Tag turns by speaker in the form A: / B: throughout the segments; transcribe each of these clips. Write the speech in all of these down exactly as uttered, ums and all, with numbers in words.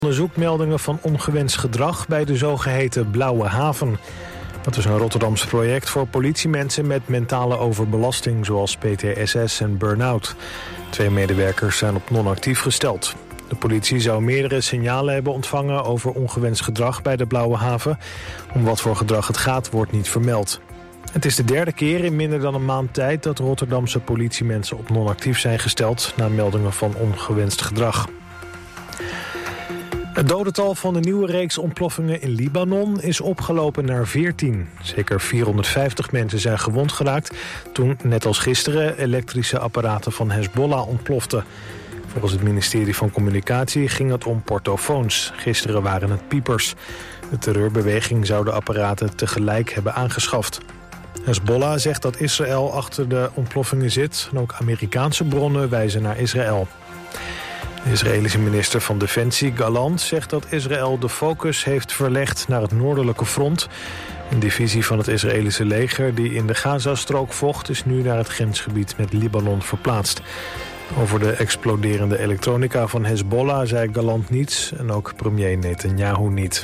A: Onderzoekmeldingen van ongewenst gedrag bij de zogeheten Blauwe Haven. Dat is een Rotterdams project voor politiemensen met mentale overbelasting, zoals P T S S en burn-out. Twee medewerkers zijn op non-actief gesteld. De politie zou meerdere signalen hebben ontvangen over ongewenst gedrag bij de Blauwe Haven. Om wat voor gedrag het gaat, wordt niet vermeld. Het is de derde keer in minder dan een maand tijd dat Rotterdamse politiemensen op non-actief zijn gesteld na meldingen van ongewenst gedrag. Het dodental van de nieuwe reeks ontploffingen in Libanon is opgelopen naar veertien. Zeker vierhonderdvijftig mensen zijn gewond geraakt toen, net als gisteren, elektrische apparaten van Hezbollah ontploften. Volgens het ministerie van Communicatie ging het om portofoons. Gisteren waren het piepers. De terreurbeweging zou de apparaten tegelijk hebben aangeschaft. Hezbollah zegt dat Israël achter de ontploffingen zit. En ook Amerikaanse bronnen wijzen naar Israël. De Israëlische minister van Defensie, Gallant, zegt dat Israël de focus heeft verlegd naar het noordelijke front. Een divisie van het Israëlische leger die in de Gazastrook vocht is nu naar het grensgebied met Libanon verplaatst. Over de exploderende elektronica van Hezbollah zei Gallant niets en ook premier Netanyahu niet.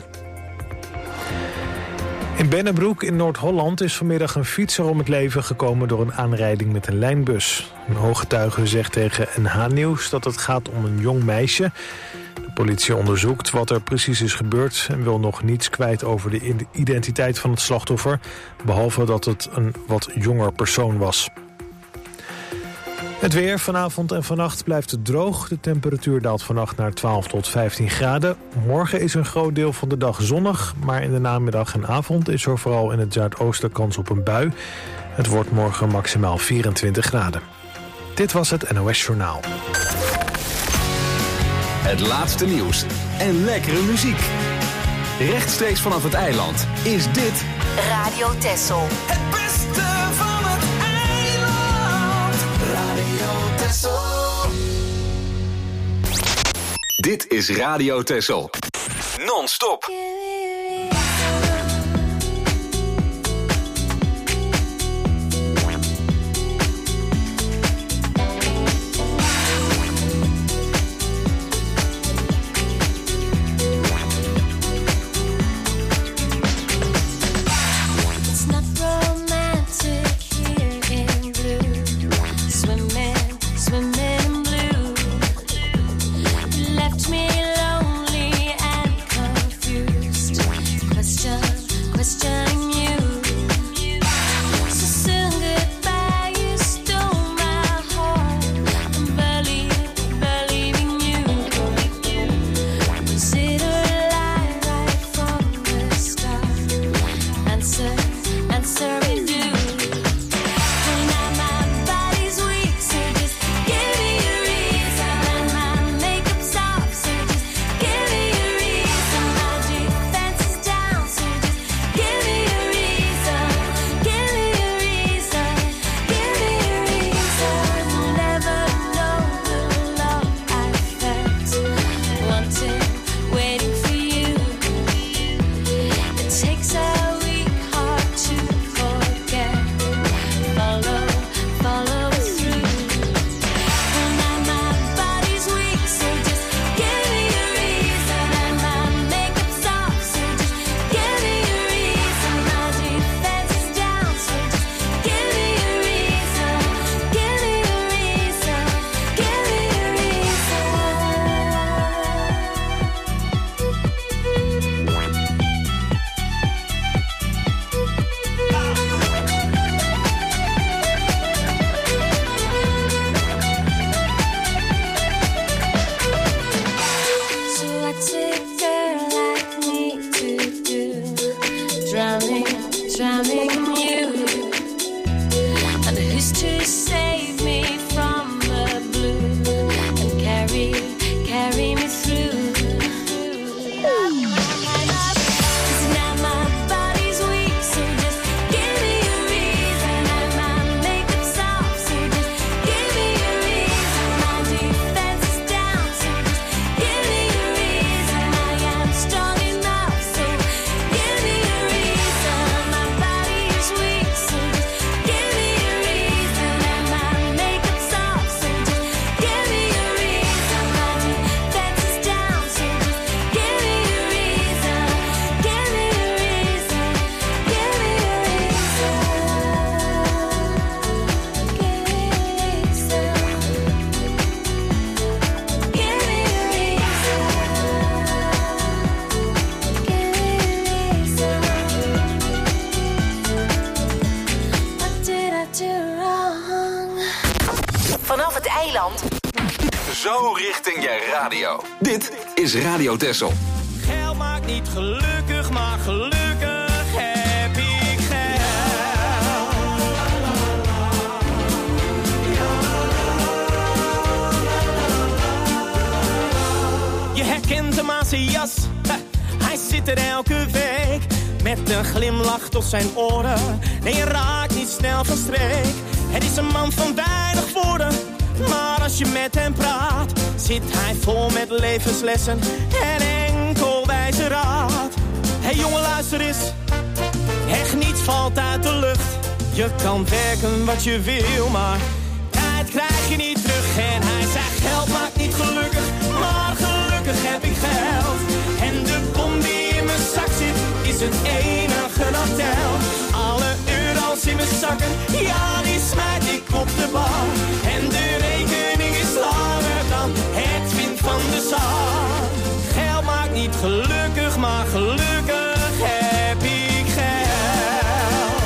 A: In Bennebroek in Noord-Holland is vanmiddag een fietser om het leven gekomen door een aanrijding met een lijnbus. Een ooggetuige zegt tegen N H Nieuws dat het gaat om een jong meisje. De politie onderzoekt wat er precies is gebeurd en wil nog niets kwijt over de identiteit van het slachtoffer, behalve dat het een wat jonger persoon was. Het weer vanavond en vannacht blijft het droog. De temperatuur daalt vannacht naar twaalf tot vijftien graden. Morgen is een groot deel van de dag zonnig, maar in de namiddag en avond is er vooral in het zuidoosten kans op een bui. Het wordt morgen maximaal vierentwintig graden. Dit was het N O S Journaal.
B: Het laatste nieuws en lekkere muziek. Rechtstreeks vanaf het eiland is dit
C: Radio Texel.
D: Het beste van het eiland. Radio Texel.
B: Dit is Radio Texel. Non-stop.
E: Left me lonely and confused.
B: richting je radio. Dit is Radio Texel.
D: Geld maakt niet gelukkig, maar gelukkig heb ik geld. Je herkent hem aan zijn jas, hij zit er elke week. Met een glimlach tot zijn oren, nee je raakt niet snel van streek. Het is een man van weinig woorden, maar als je met hem praat, zit hij vol met levenslessen en enkel wijze raad. Hé hey jongen, luister eens, echt niets valt uit de lucht. Je kan werken wat je wil, maar tijd krijg je niet terug. En hij zei geld maakt niet gelukkig, maar gelukkig heb ik geld. En de bom die in mijn zak zit, is het enige dat telt. Alle euro's in mijn zakken, ja die smijt ik op de bar. En de rekening is langer dan het wind van de zon. Geld maakt niet gelukkig, maar gelukkig heb ik geld.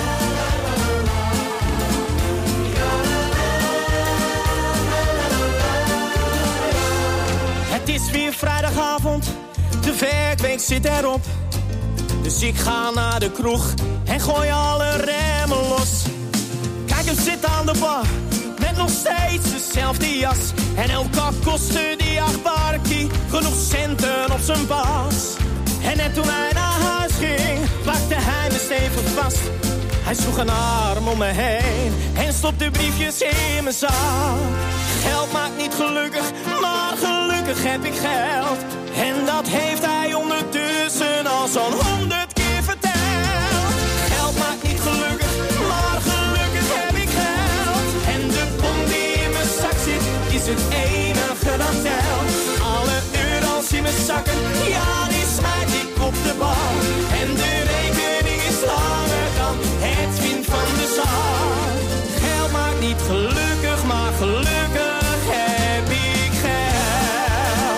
D: Het is weer vrijdagavond, de werkweek zit erop. Dus ik ga naar de kroeg en gooi alle remmen los. Kijk hem zitten aan de bar, met nog steeds dezelfde jas. En elke kak kostte die acht barkie genoeg centen op zijn bas. En net toen hij naar huis ging, pakte hij me stevig vast. Hij sloeg een arm om me heen en stopte briefjes in mijn zak. Geld maakt niet gelukkig, maar gelukkig heb ik geld. En dat heeft hij ondertussen al zo'n honderd keer verteld. Geld maakt niet gelukkig, maar gelukkig heb ik geld. En de bom die in mijn zak zit, is het enige dat telt. Alle euro's in mijn zakken, ja die smijt ik op de bar. En de rekening is langer dan het wind van de zon. Geld maakt niet gelukkig, maar gelukkig heb ik geld.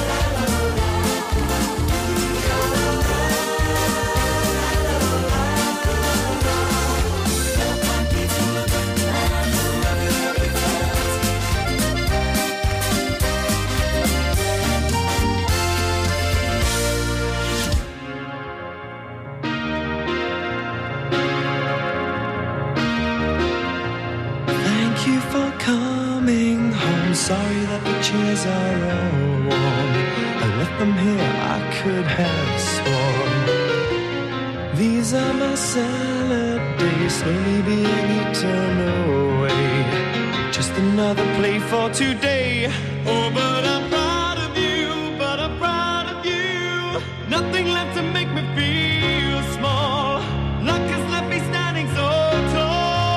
E: Coming home, sorry that the chairs are all warm. I left them here, I could have sworn. These are my salad days, slowly being eaten away. Just another play for today. Oh, but I'm proud of you, but I'm proud of you. Nothing left to make me feel small. Luck has left me standing so tall.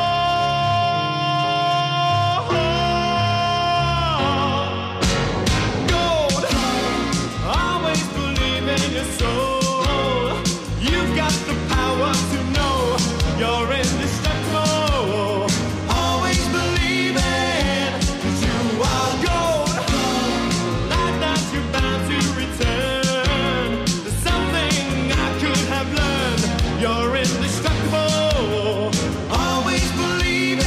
E: Soul. You've got the power to know you're indestructible. Always believing that you are gold. Like that you're bound to return. There's something I could have learned. You're indestructible. Always believing.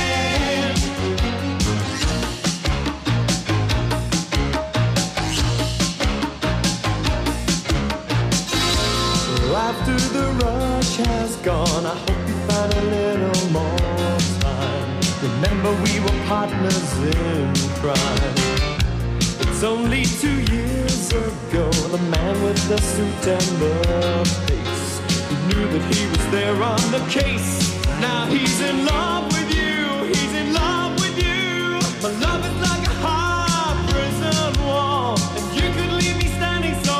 E: After the rush has gone, I hope you find a little more time. Remember we were partners in crime. It's only two years ago, the man with the suit and the face, he knew that he was there on the case. Now he's in love with you, he's in love with you. My love is like a hard prison wall, and you could leave me standing so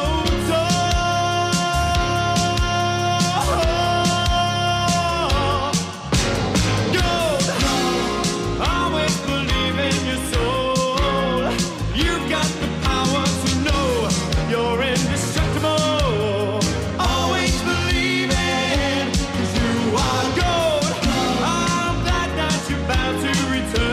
E: return.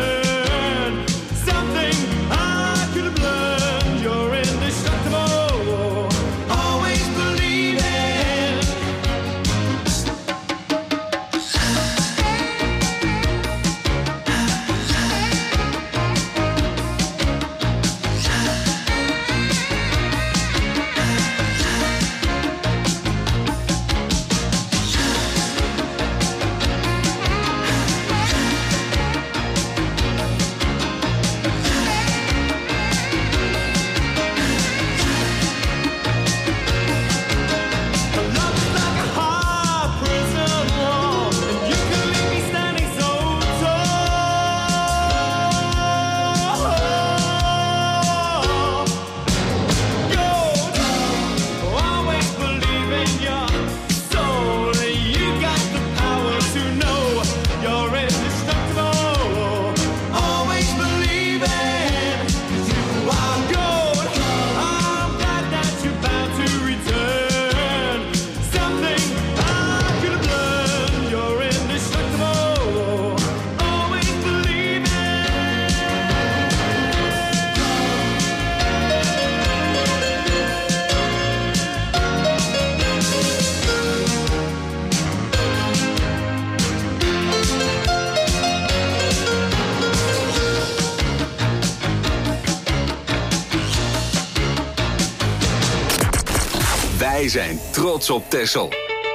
B: Wij zijn trots op Texel.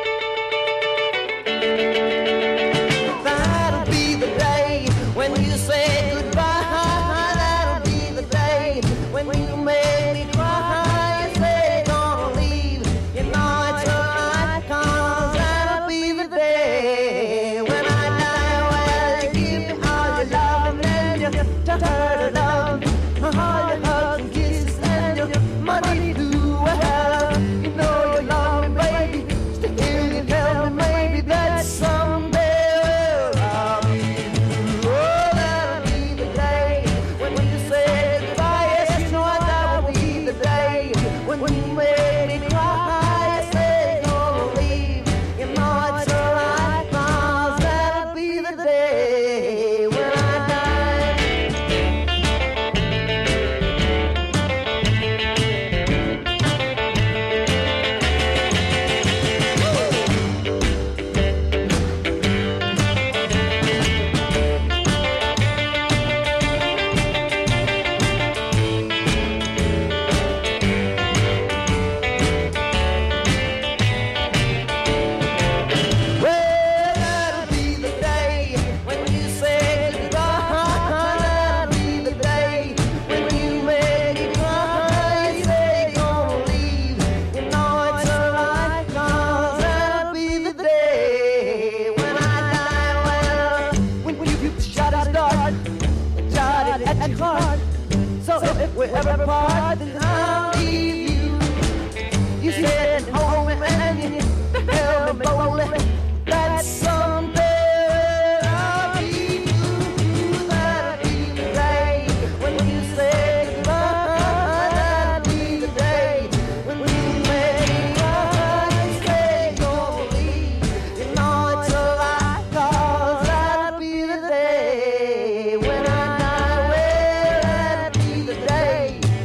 F: That'll be the day when you say goodbye. That'll be the day when you make me cry. You say gonna leave, you know it's a lie, 'cause that'll be the day when I die. Well, you give me all your love and then you turn it love, all your hugs and kisses and your money to well. You know you love me, baby. Still you tell me maybe that someday I'll be through. Oh, that'll be the day when you say goodbye. Yes, you know that will be the day when you make me cry. You say gonna leave, you know it's a lie, 'cause that'll be the day when I die. Well, that'll be the day when you say goodbye. That'll be the day when you make me cry. You say gonna leave, you know it's a lie, 'cause that'll be the day when I die. Well, when you shot it start, shot it at your heart. So if we ever part, then I'll leave you. You said hold me and you held me boldly. That someday I'll be through. That'll be the day when you say goodbye. That'll be the day when you make me cry. You say gonna leave, you know it's a lie, 'cause that'll be the day when I die. Well, that'll be the day.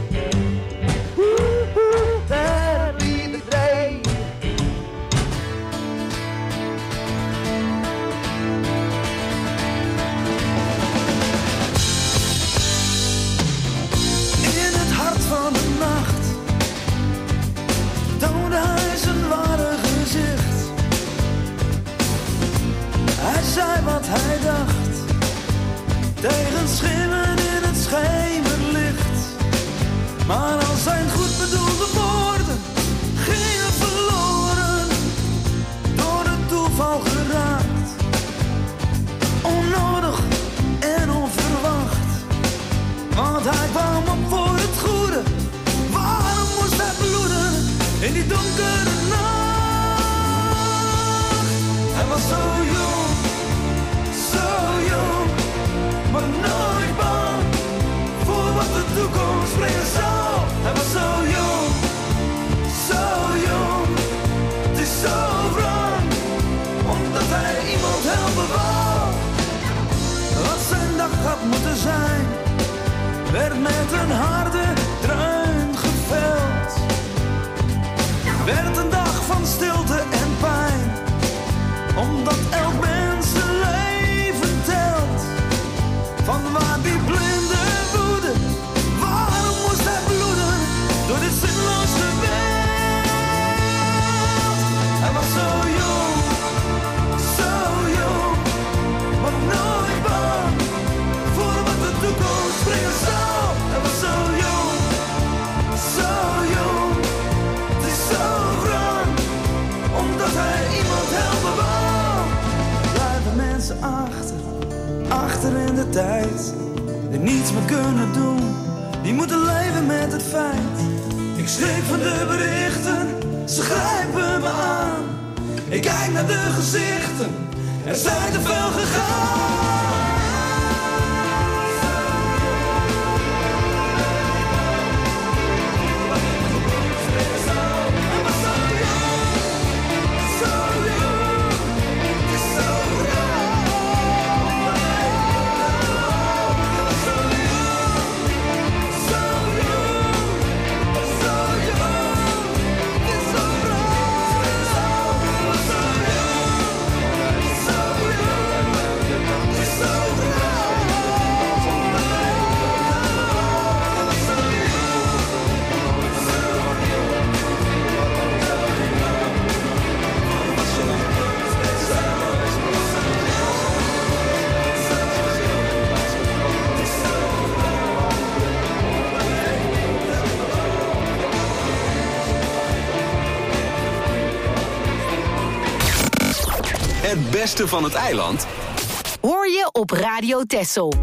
F: Ooh, ooh, that'll be the day.
G: In het hart van de nacht toonde hij zijn ware gezicht. Hij zei wat hij dacht, tegen schimmen in het schemerlicht. Maar al zijn goed bedoelde woorden gingen verloren, door het toeval geraakt. Onnodig en onverwacht. Want hij kwam op voor het goede. Waarom moest hij bloeden in die donkere nacht? Hij was zo jong, zo jong, maar nooit bang voor wat de toekomst brengen zal. Hij was zo jong, zo jong, het is zo wrang, omdat hij iemand helpen wou. Wat zijn dag had moeten zijn, werd met een harde dreun geveld. Werd een dag van stilte en pijn, omdat elk mens zijn leven telt. Van waar die blinde woede, waarom moest hij bloeden door dit zinloos geweld? Hij was zo jong, zo jong, maar nooit bang voor wat de toekomst brengen zal. Hij was zo jong, zo jong, het is zo wrang, omdat hij iemand helpen wou. Blijven mensen achter, achter in de tijd, die niets meer kunnen doen, die moeten leven met het feit. Ik schrik van de berichten, ze grijpen me aan. Ik kijk naar de gezichten, er zijn te veel gegaan.
B: Het beste van het eiland
C: hoor je op Radio Texel.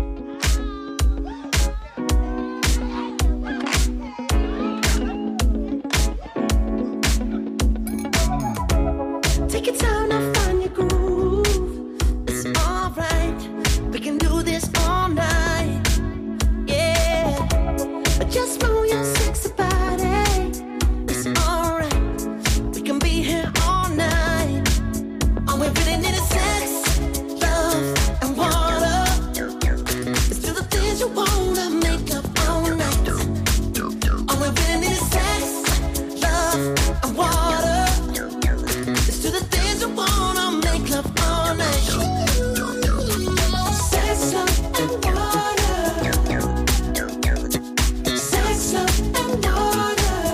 F: Take your time to find your groove. It's alright. We can do this all night. Yeah. But just move your sexy body. It's alright. We can be here all night. All we really need is sex, love, and water. Let's do the things you wanna make up all night. All we really need is sex, love, and water. Let's do the things you wanna make love all night. Sex, love, and water. Sex, love, and water.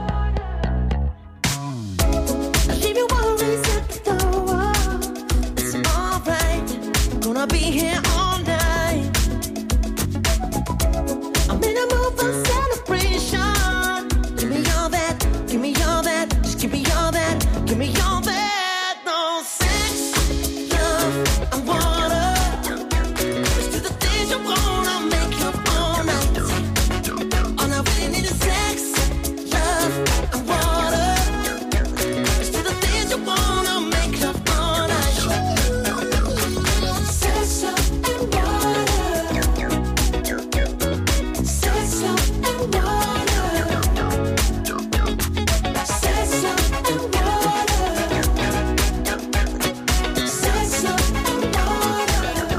F: I'll leave your worries at the door. It's alright. Gonna be here all night. I'm in a mood for celebration. Give me all that. Give me all that. Just give me all that. Give me all that. No sex, love, and water. Let's do the things you wanna make love all night. All I really need is sex, love, and water. Let's do the things you wanna make love all night. Sex, love, and water. Sex, love, and water. Sex, love, and water. Sex, love, and water.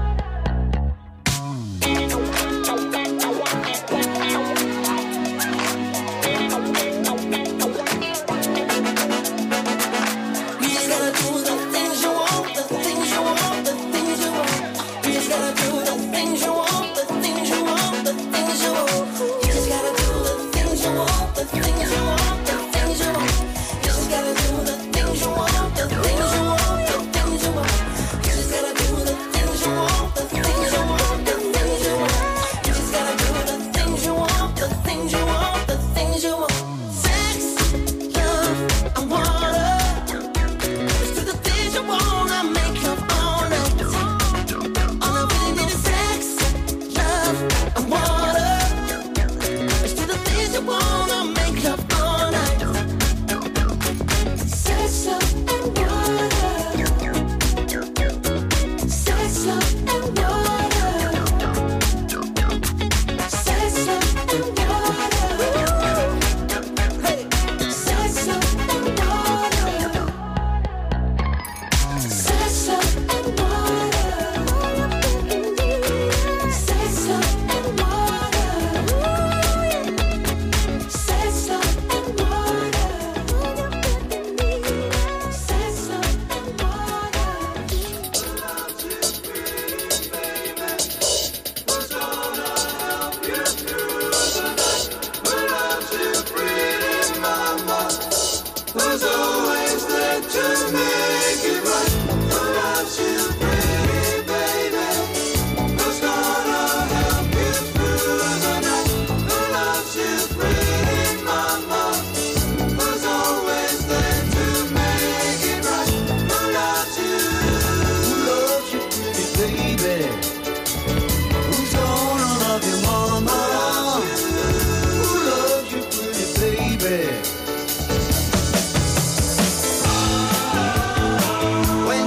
F: We just gotta do the things you want, the things you want, the things you want. We just gotta do the things you want, the things you want, the things you want. You just gotta do the things you want, the things you want, the things you want. You just gotta do the things you want, the things you want, the things you want. You just gotta do the things you want, the things you want, the things you want. You just gotta do the things you want, the things you want, the things you want. Sex, love, and water. Let's do the things you wanna make love all night. All I really need is sex, love, and water. Let's do the things you wanna make love all night. Sex, love, and water. Sex, love, and water. Sex, love, and water. Hey. Sex, love, and water. Sex, love, and water. Sex, love, and water. Sex, love, and water. Sex, love, and
G: Who's always there to make it right? Who loves you, pretty baby? Who's gonna help you through the night? Who loves you, pretty mama? Who's always there to make it right? Who loves you? Who loves you, pretty baby? Who's gonna love you, mama? Who loves you, pretty baby? When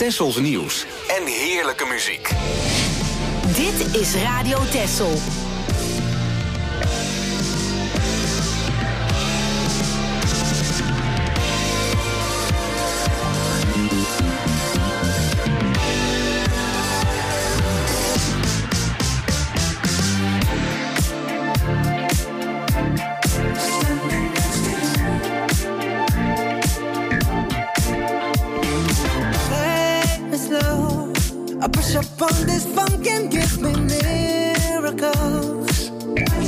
B: Tessels nieuws en heerlijke muziek.
C: Dit is Radio Tessel.
H: I push up on this funk and give me miracles.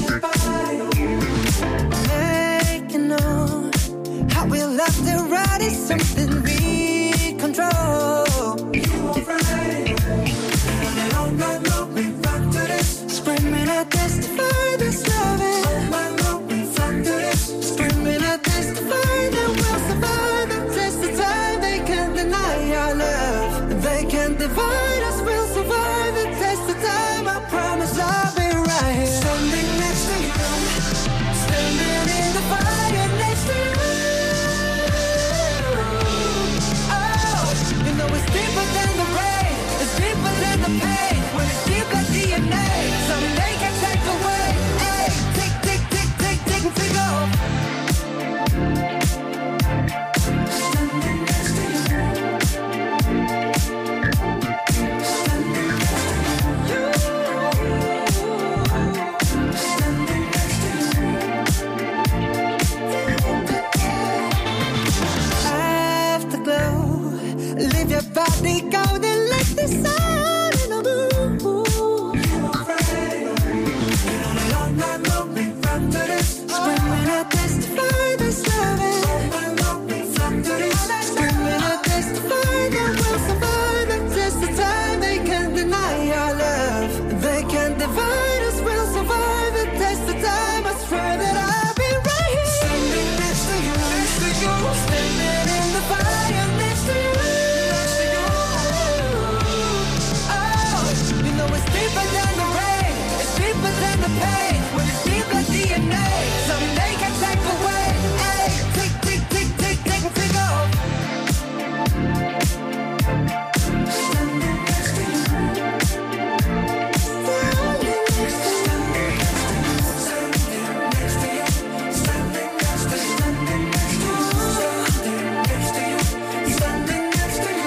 H: Making know how we love to ride is something we control. You alright? And all night long we rock to this. Screaming at testify this loving. All night long we rock to this. Screaming at testify that we'll survive the test of time. They can't deny our love. They can't divide. Body golden like the sun in the moon. You afraid? All night long we rock to this. Screaming I testify this loving. All night long we rock to this. Screaming I testify that we'll survive the test of time. They can't deny our love. They can't divide us. We'll survive the test of time. I swear that I'll be right here, standing next to you, next to you, standing in the fire next to you. Deeper than the rain, it's deeper than the pain. When it's deep like D N A, someday can take away. Hey, tick, tick, tick, tick, tick, tick off. Standing next to you. Standing next to you. Standing next to you. Standing next to you. Standing next to you. Standing next to you.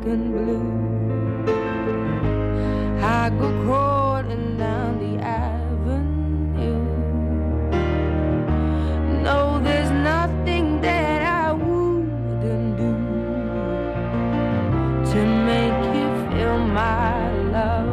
I: and blue. I go crawling down the avenue. No, there's nothing that I wouldn't do to make you feel my love.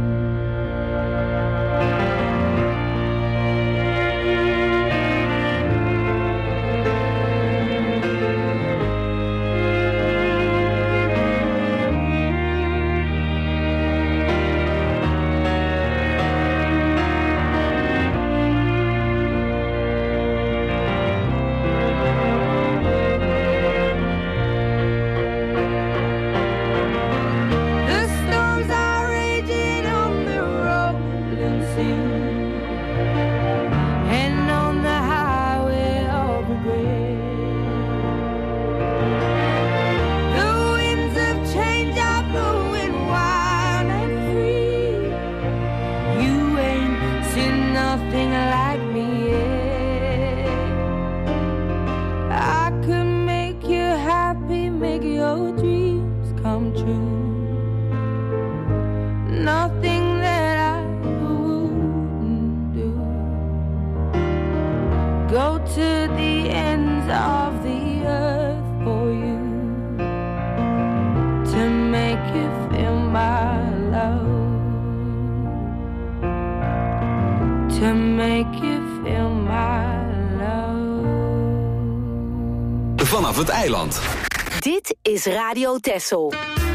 B: Vanaf het eiland.
C: Dit is Radio Texel.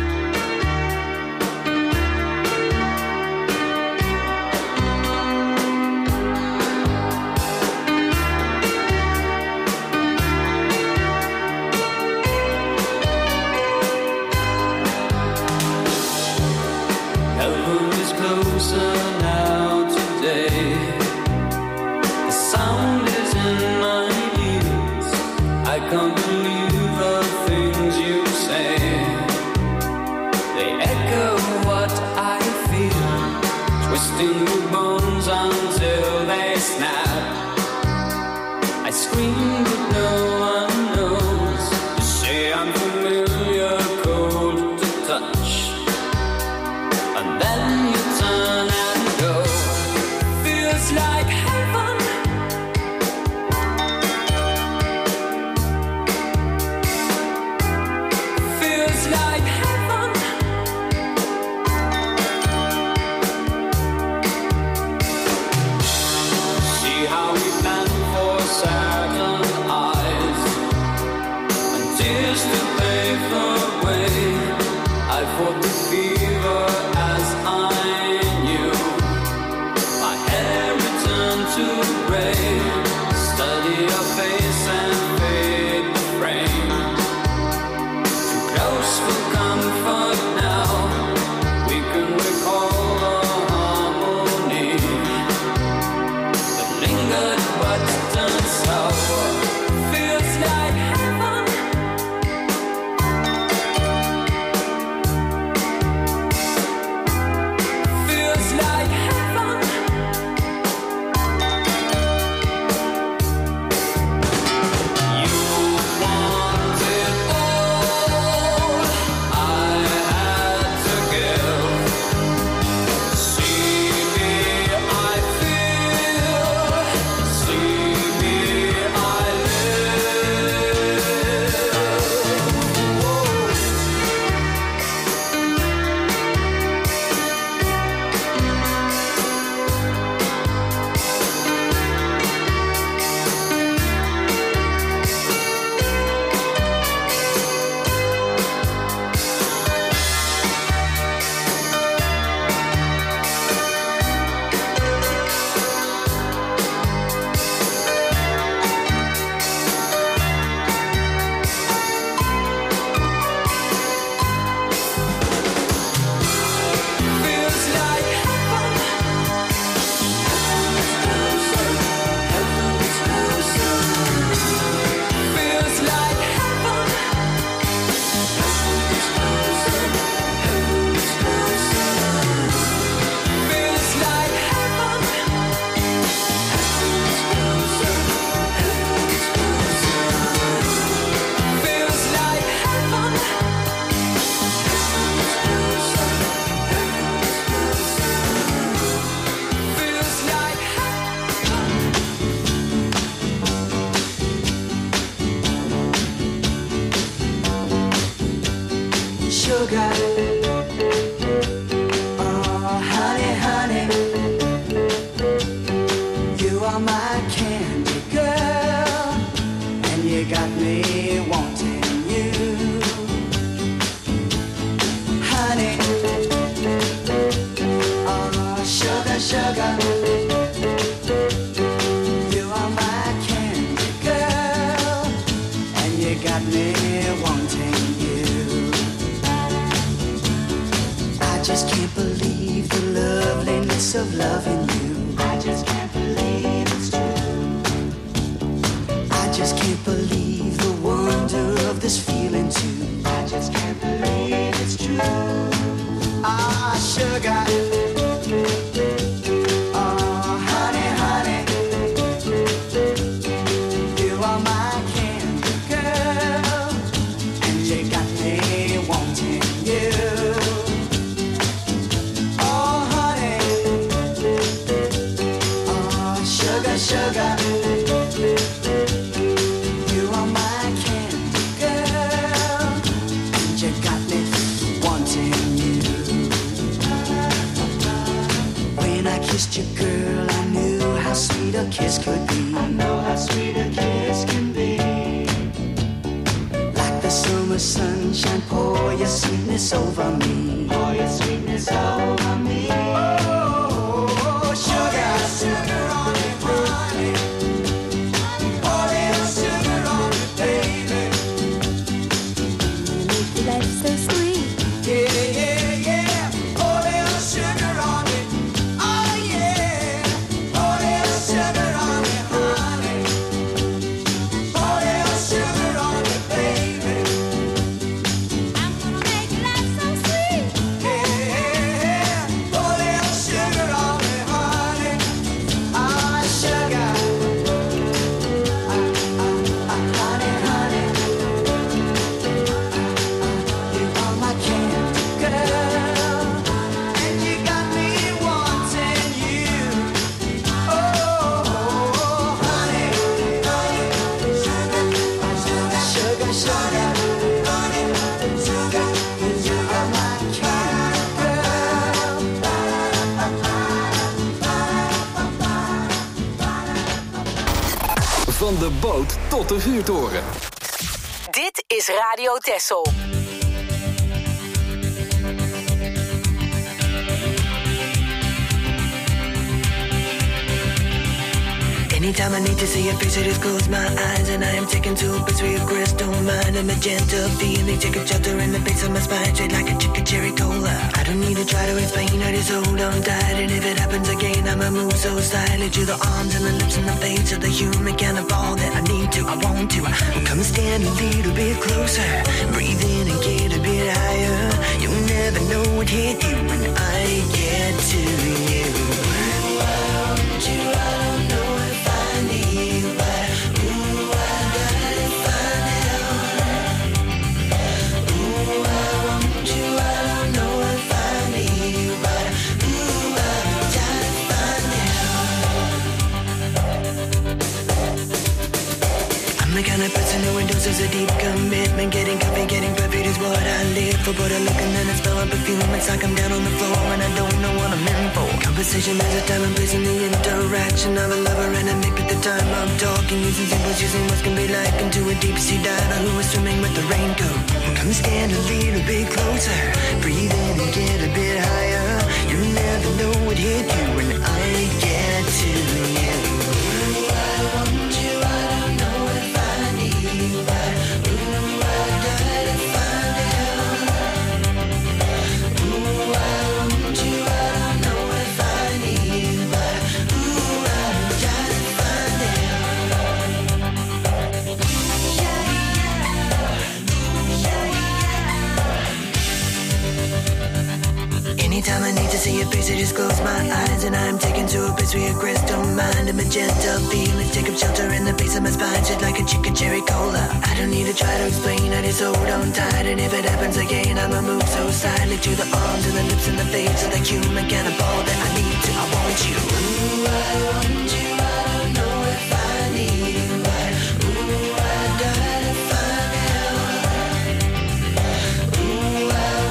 E: Heaven is closer now today. The sound is in my ears. I can't believe the things you say. They echo what I feel, twisting the bones until they snap. I scream but no one knows. You say I'm familiar, cold to touch, and then you turn and go. Feels like heaven. Feels like heaven. See how we plan for certain eyes and tears to pave the way. I fought the fever as I knew. My hair returned to gray. Study your face and fade the frame. Too close for comfort now. We can recall the harmony that lingered but turned sour. Feels like heaven.
F: sugar. Oh, honey, honey, you are my candy girl, and you got me wanting you. Honey, oh, sugar, sugar, you are my candy girl, and you got me wanting you. I just can't believe the loveliness of loving you. I just can't believe it's true. I just can't believe the wonder of this feeling too. I just can't believe it's true. Ah, sugar. Oh, honey, honey, you are my candy girl, and you got me wanting you. Oh, honey, oh, sugar, sugar, you are my candy girl, and you got me wanting you. When I kissed you, girl, I knew how sweet a kiss could be. I know how sweet a kiss can be. Like the summer sunshine, pour your sweetness over me. Pour your sweetness over me. Oh, sugar, sugar on it, honey. Pour a little sugar on it, baby.
I: Make your life so sweet.
F: Yeah, yeah, yeah. Pour a little sugar on it. Oh, yeah. Pour a little sugar on it, honey. Pour a little sugar on it, baby.
I: I'm gonna make your life so sweet.
F: Yeah, pour a little sugar on it, honey. Ah, sugar. Ah, ah, ah, honey, honey. You are my candy girl, and you got me wanting you. Oh, honey, honey, sugar, sugar, sugar, honey, sugar. You are my candy girl.
B: Van de boot tot de vuurtoren.
C: Dit is Radio Texel.
J: Anytime I need to see your face, I just close my eyes and I am taken to a place where your crystal mind and magenta feeling take a shelter in the base of my spine, straight like a chicken cherry cola. I don't need to try to explain, I just hold on tight, and if it happens again, I'ma move so silently to the arms and the lips and the face of the human kind of all that I need to, I want to. Come stand a little bit closer, breathe in and get a bit higher. You'll never know what hit you when I get to you. I want you, I don't know if I need you, but ooh, I gotta find out. Ooh, I want you, I don't know if I need you, but ooh, I gotta find out. I'm the kind of person who endorses a deep commitment. Getting coffee, getting perfect is what I live for. But I look and then I smell a perfume. It's like I'm down on the floor and I don't know what I'm in for. Conversation has a time and place in the interaction of a lover and a mate at the time I'm talking. Using symbols, using what can be like into a deep sea diver who is swimming with the raincoat. Come stand a little bit closer, breathe in and get a bit higher. You never know what hit you when I get to you. I want you, I don't know if I need you, but ooh, I gotta find out. Ooh, I want you, I don't know if I need you, but ooh, I gotta find out. Anytime I need to see your face, I just close my eyes and I'm taken to a place where your crystal mind and magenta feelings take up shelter in the base of my spine, shit like a chicken cherry cola. I don't need to try to explain, I just hold on tight, and if it happens again, I'ma move so silently to the arms and the lips and the face of the human cannibal that I need to, I want you. Ooh, I want you, I don't know if I need you, but ooh, I gotta find out. Ooh, I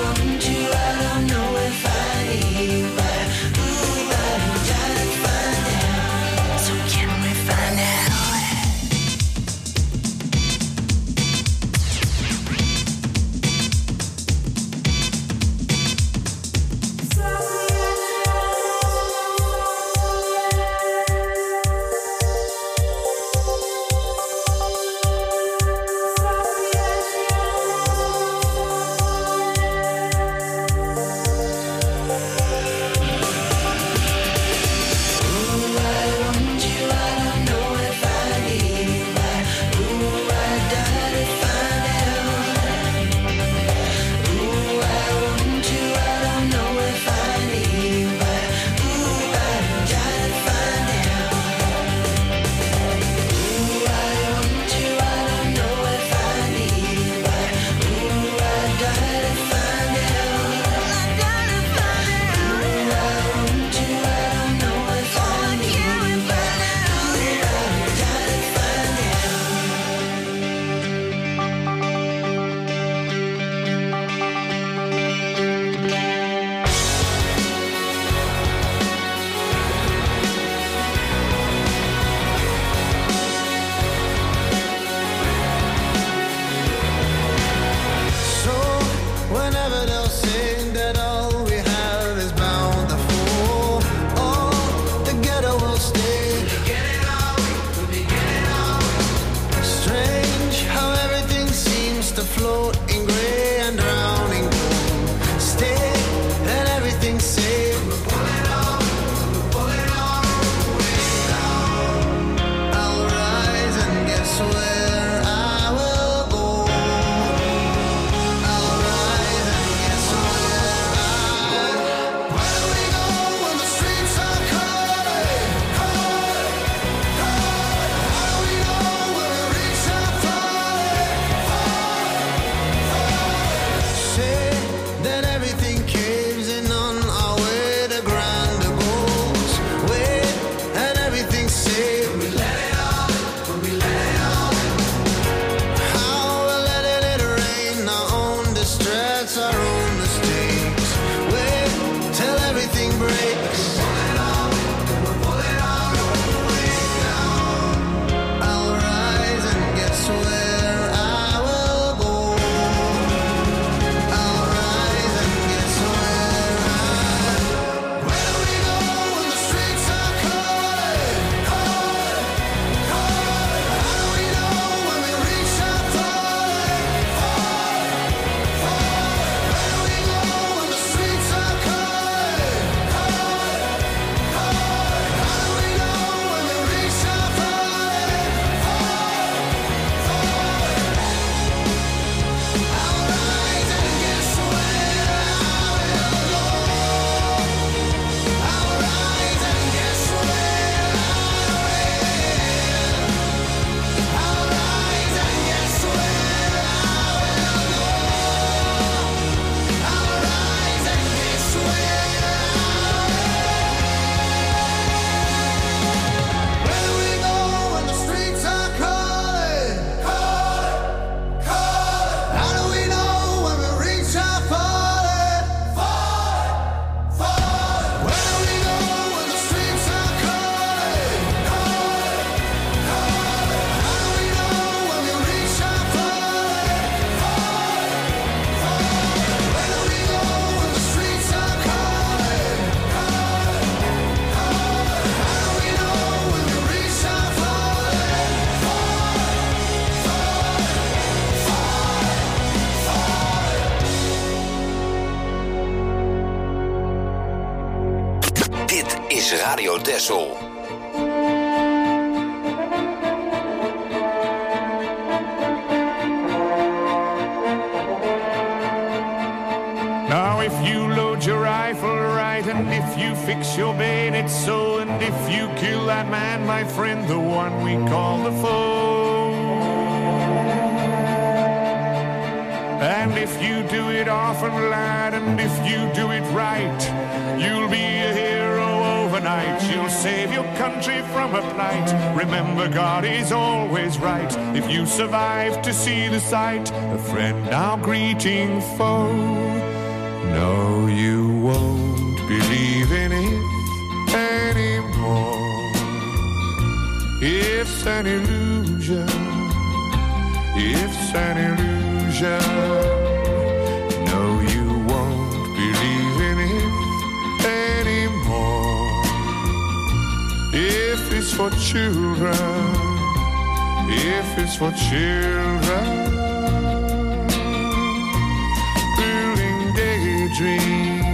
B: is Radio Texel.
K: Now if you load your rifle right, and if you fix your bayonet so, and if you kill that man, my friend, the one we call the foe, and if you do it often, lad, and if you do it right, you'll be a hero overnight. You'll save your country from a plight. Remember, God is always right. If you survive to see the sight, a friend now greeting foe. No, you won't believe in it anymore. It's an illusion. It's an illusion. No, you won't believe in it anymore. If it's for children, if it's for children, dreams.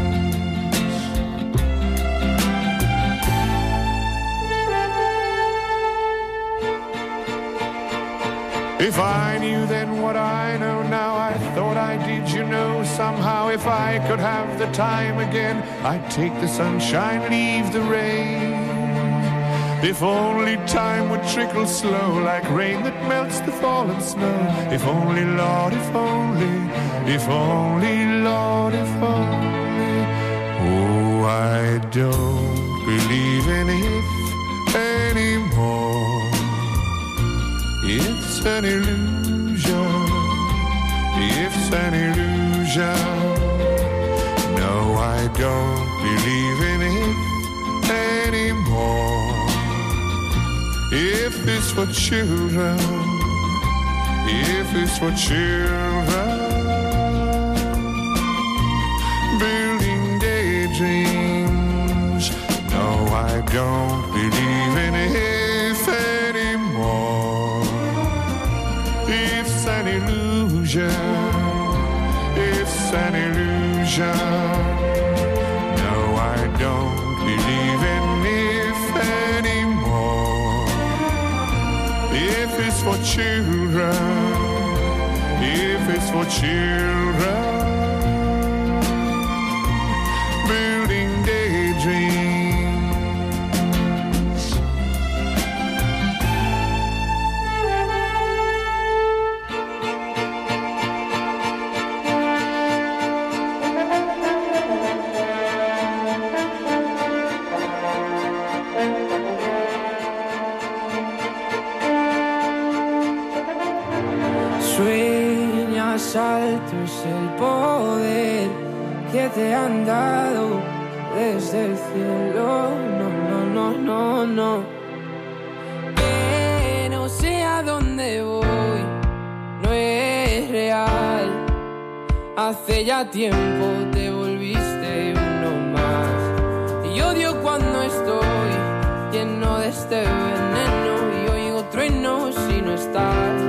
K: If I knew then what I know now, I thought I did, you know, somehow. If I could have the time again, I'd take the sunshine, leave the rain. If only time would trickle slow, like rain that melts the fallen snow. If only, Lord, if only, if only, Lord, if only. Oh, I don't believe in it anymore. It's an illusion. It's an illusion. No, I don't believe in it anymore. If it's for children, if it's for children, building daydreams. No, I don't believe in it anymore. It's an illusion. It's an illusion. No, I don't believe in it anymore. If it's for children, if it's for children, building daydreams.
I: Sueñas alto es el poder que te han dado desde el cielo. No, no, no, no, no. Que no sé a dónde voy, no es real. Hace ya tiempo te volviste uno más. Y odio cuando estoy lleno de este veneno y oigo truenos si no estás.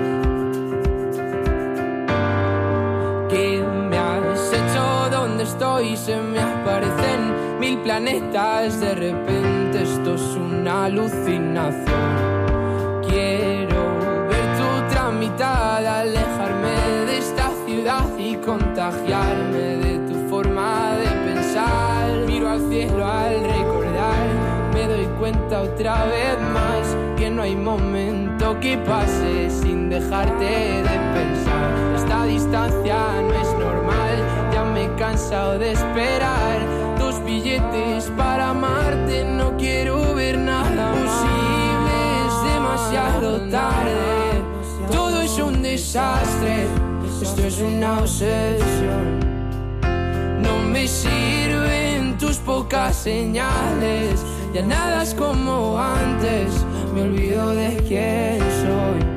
I: ¿Qué me has hecho? ¿Dónde estoy? Se me aparecen mil planetas. De repente esto es una alucinación. Quiero ver tu tramitada, alejarme de esta ciudad y contagiarme de tu forma de pensar. Miro al cielo al recordar, me doy cuenta otra vez más que no hay momento que pase sin dejarte de pensar. Esta distancia no es normal, ya me he cansado de esperar. Dos billetes para amarte, no quiero ver nada posible, es demasiado tarde. Todo es un desastre, esto es una obsesión. No me sirven tus pocas señales, ya nada es como antes, me olvido de quién soy.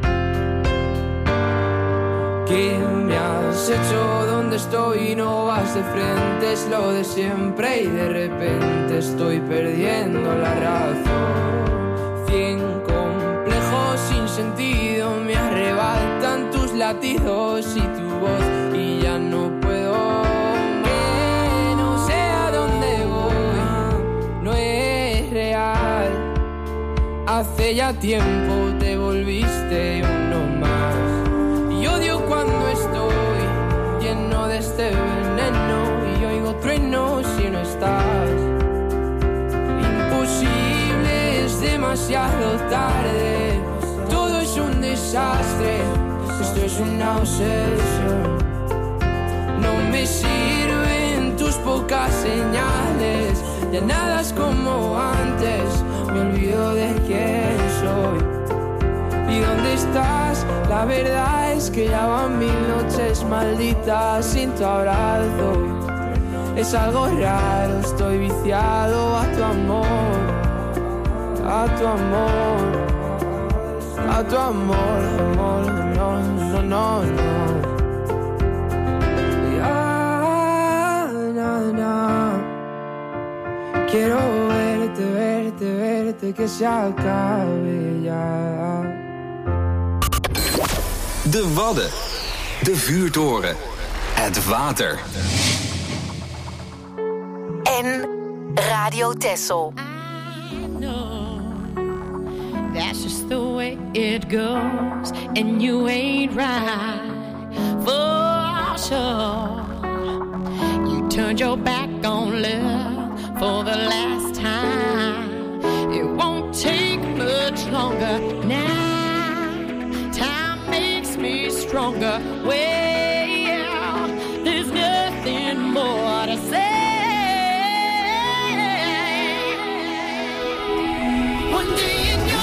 I: ¿Qué me has hecho? ¿Dónde estoy? No vas de frente, es lo de siempre y de repente estoy perdiendo la razón. Cien complejos sin sentido me arrebatan tus latidos y tu voz y ya no puedo. Que no sé a dónde voy, no es Hace ya tiempo te volviste uno más. Y odio cuando estoy lleno de este veneno y oigo truenos si no estás. Imposible, es demasiado tarde. Todo es un desastre. Esto es una obsesión. No me sirven tus pocas señales. Ya nada es como antes. Me olvido de quién soy. ¿Y dónde estás? La verdad es que ya van mil noches malditas sin tu abrazo. Es algo raro, estoy viciado a tu amor. A tu amor. A tu amor, amor, no, no, no, no. Ya, no, no. Quiero verte, verte, verte, que se acabe ya.
B: De Wadden. De vuurtoren. Het water.
C: En Radio Texel.
L: That's just the way it goes, and you ain't right for sure. You turned your back on love for the last time. It won't take much longer now. Time makes me stronger. Well, there's nothing more to say. One day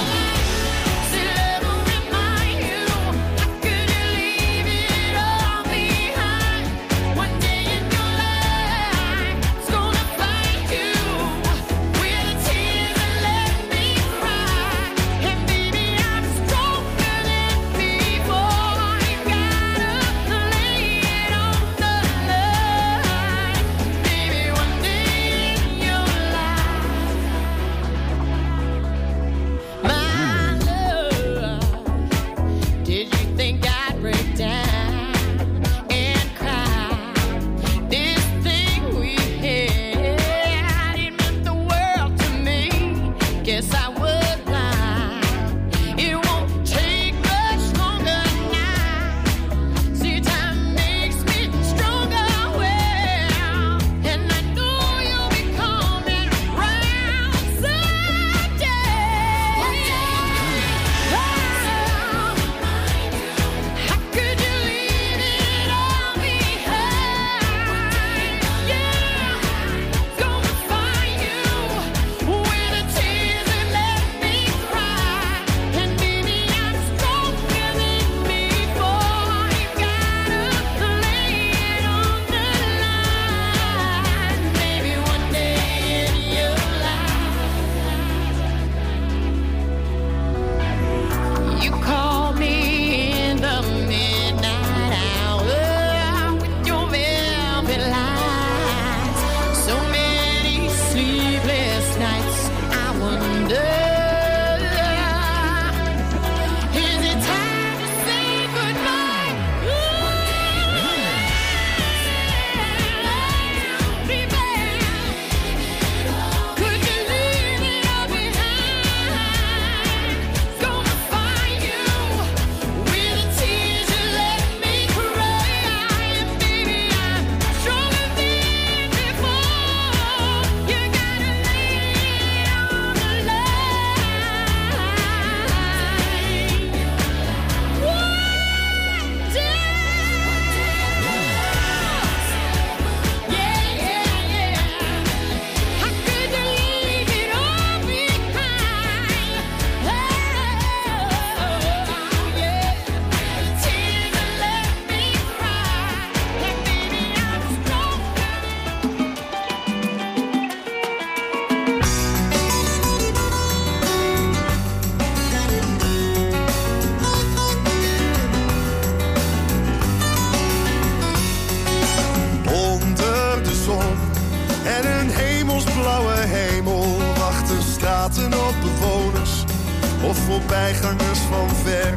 M: of voorbijgangers van ver.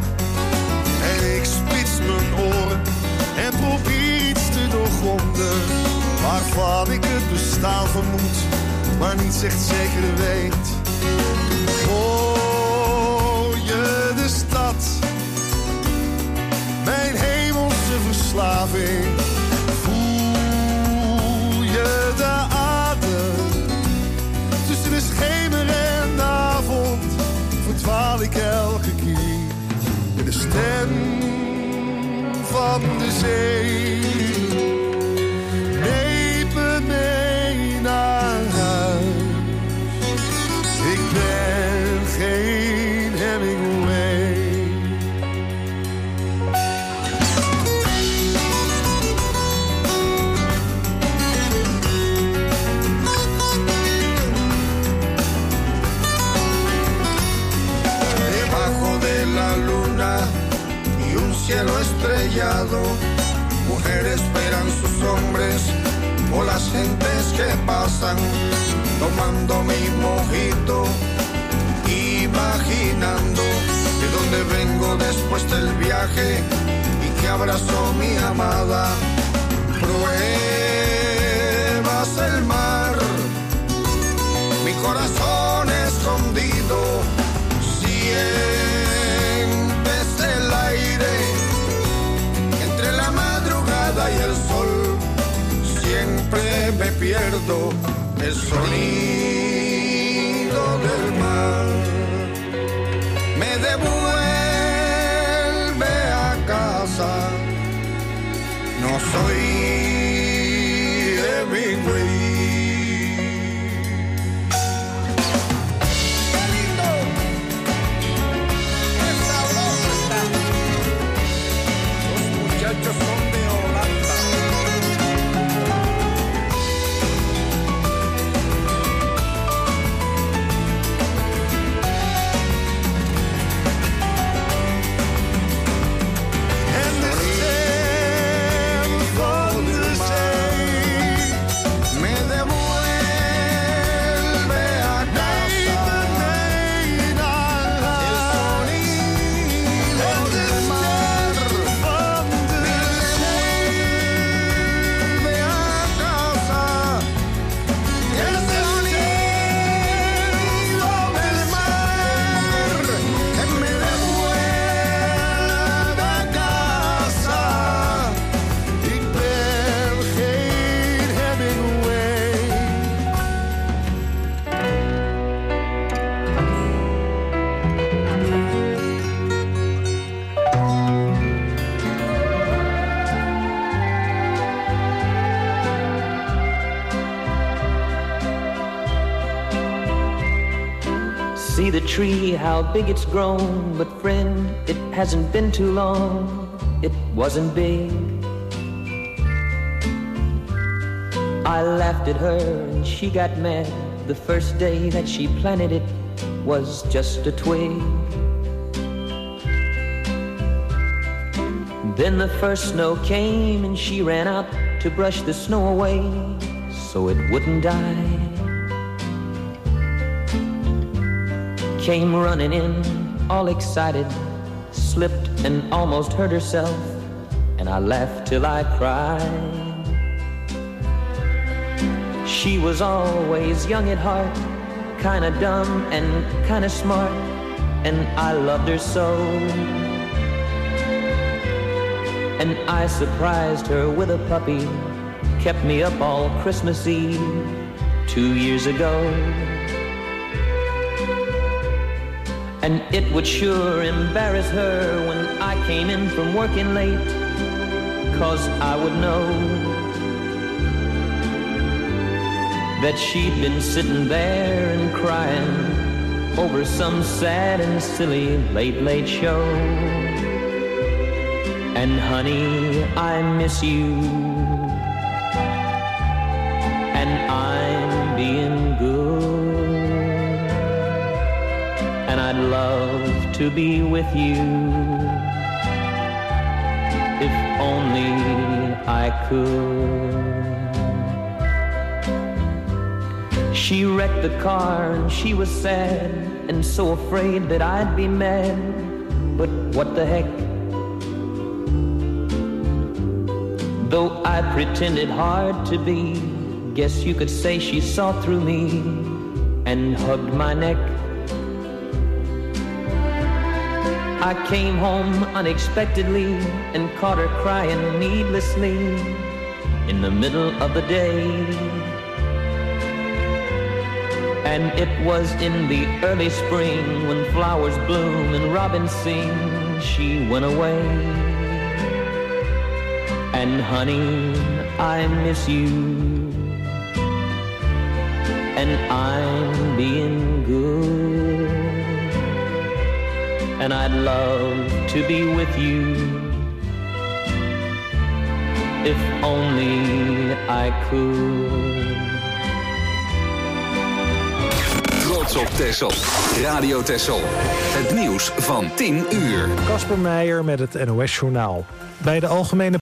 M: En ik spits mijn oren en probeer iets te doorgronden, waarvan ik het bestaan vermoed, maar niets echt zeker weet. Oh, de stad. Mijn hemelse verslaving. Voel je de adem? Tussen de schemer en de avond verdwaal ik elke keer. In de stem van de zee. Neem me mee naar huis. Ik ben geen Hemingway.
N: Debajo de la luna y un cielo estrellado, mujeres esperan sus hombres o las gentes que pasan, tomando mi mojito, imaginando de dónde vengo después del viaje y que abrazó mi amada. Pruebas el mar, mi corazón escondido, sientes el aire entre la madrugada y el sol. Siempre me pierdo el sonido del mar. Me devuelve a casa. No soy Hemingway. ¡Qué lindo! ¡Qué sabroso está! Los muchachos son de Holanda.
O: See the tree, how big it's grown. But friend, it hasn't been too long. It wasn't big. I laughed at her and she got mad. The first day that she planted it was just a twig. Then the first snow came and she ran out to brush the snow away so it wouldn't die. Came running in, all excited, slipped and almost hurt herself, and I laughed till I cried. She was always young at heart, kinda dumb and kinda smart, and I loved her so. And I surprised her with a puppy, kept me up all Christmas Eve, two years ago. And it would sure embarrass her when I came in from working late, 'cause I would know that she'd been sitting there and crying over some sad and silly late, late show. And honey, I miss you, and I'm being good. And I'd love to be with you if only I could. She wrecked the car and she was sad and so afraid that I'd be mad. But what the heck? Though I pretended hard to be, guess you could say she saw through me and hugged my neck. I came home unexpectedly and caught her crying needlessly in the middle of the day. And it was in the early spring when flowers bloom and robins sing, she went away. And honey, I miss you, and I'm being good, and I'd love to be with you if only I could.
B: Trots op Texel. Radio Texel. Het nieuws van tien uur.
A: Kasper Meijer met het N O S-journaal. Bij de algemene